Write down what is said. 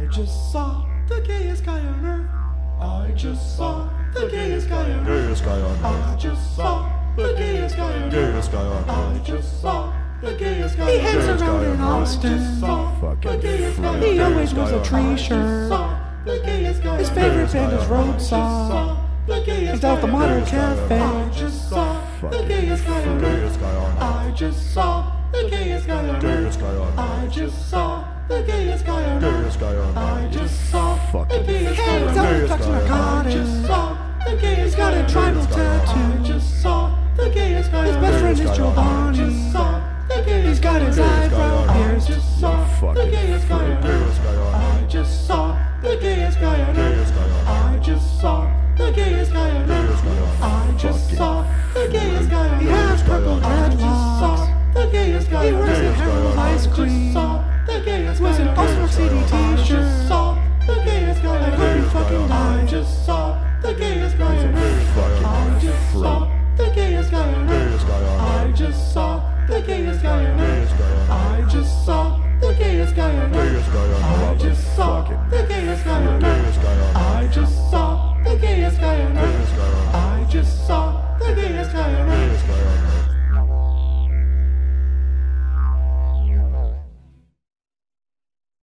I just saw the gayest guy on earth. I just saw the gayest guy on earth. Gayest guy on earth. I just saw the gayest guy on earth. Gayest guy on I earth. just saw the gayest guy He on hangs earth. around in I Austin. just saw the Fucking gayest guy on He earth. always wears a I tree just shirt. saw the gayest guy His on favorite earth. band is I Road just Saw. saw the gayest He's out the guy on Modern earth. Cafe. I just saw the gayest guy on earth. Gayest guy on earth. I just saw the gayest guy on earth. Gayest guy on earth. I just saw the gayest guy on earth. Gayest guy on I earth. just saw the Fucking gayest guy Hangs on out earth. with Dr. I Narcotics. just saw the gayest He's got guy a on tribal earth. tattoo. I just saw the gayest guy His on best earth. friend is Gayest guy Joe on I just Bonnie. saw the gayest He's got guy his on earth. eyebrow I pierced. just saw the Fucking gayest guy on earth. Gayest guy on I earth. just saw the gayest guy on Gayest earth. guy on earth. I just saw the gayest guy on earth. Gayest guy on earth. I just Fucking saw the gayest guy on earth. He has purple I just dreadlocks. saw the gayest guy He on works earth. at Harold Ice Cream. The gayest Wears guy an on All-Star earth. City I just t-shirt. saw the gayest guy I on hope he earth. fucking I dies. just saw the gayest guy on earth. Fucking I just saw the gayest guy on earth. Gayest guy on earth. I just saw the gayest guy on earth. Gayest guy on earth. I just saw